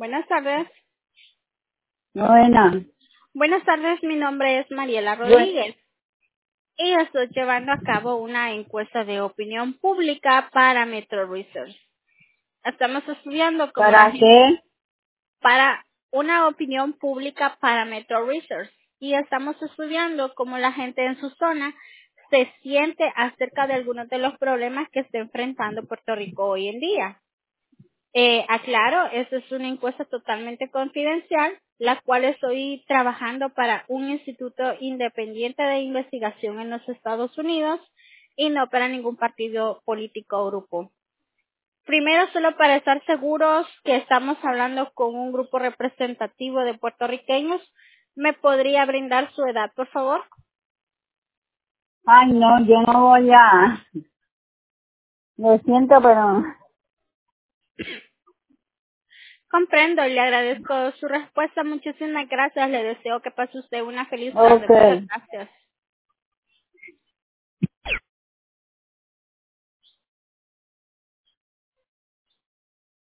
Buenas tardes. Buena. Buenas tardes, mi nombre es Mariela Bu- Rodríguez y estoy llevando a cabo una encuesta de opinión pública para Metro Research. Estamos estudiando cómo la ¿Para gente, qué? para una opinión pública para Metro Research y estamos estudiando cómo la gente en su zona se siente acerca de algunos de los problemas que está enfrentando Puerto Rico hoy en día. Aclaro, esta es una encuesta totalmente confidencial, la cual estoy trabajando para un instituto independiente de investigación en los Estados Unidos y no para ningún partido político o grupo. Primero, solo para estar seguros que estamos hablando con un grupo representativo de puertorriqueños, ¿me podría brindar su edad, por favor? Ay, no, yo no voy a... Lo siento, pero... Comprendo y le agradezco su respuesta. Muchísimas gracias. Le deseo que pase usted una feliz tarde. Muchas Ok. gracias.